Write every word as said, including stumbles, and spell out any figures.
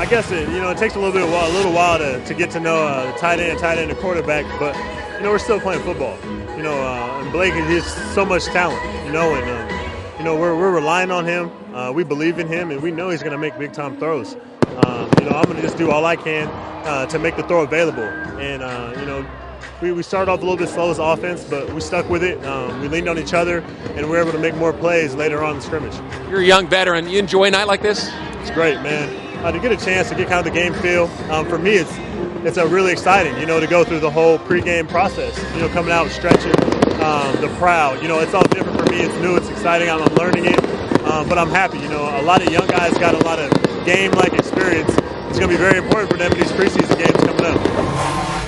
guess it, you know, it takes a little bit, of, a little while to, to get to know uh, the tight end, tight end, the quarterback. But you know, we're still playing football. You know, uh, and Blake is just so much talent. You know, and um, you know we're we're relying on him. Uh, we believe in him, and we know he's going to make big time throws. Um, you know, I'm going to just do all I can uh, to make the throw available. And uh, you know, we we started off a little bit slow as offense, but we stuck with it. Um, we leaned on each other, and we were able to make more plays later on in the scrimmage. You're a young veteran. You enjoy a night like this? It's great, man. Uh, to get a chance to get kind of the game feel, um, for me, it's it's a really exciting, you know, to go through the whole pregame process. You know, coming out, stretching, um, the crowd. You know, it's all different for me. It's new, it's exciting. I'm, I'm learning it, um, but I'm happy. You know, a lot of young guys got a lot of game-like experience. It's going to be very important for them in these preseason games coming up.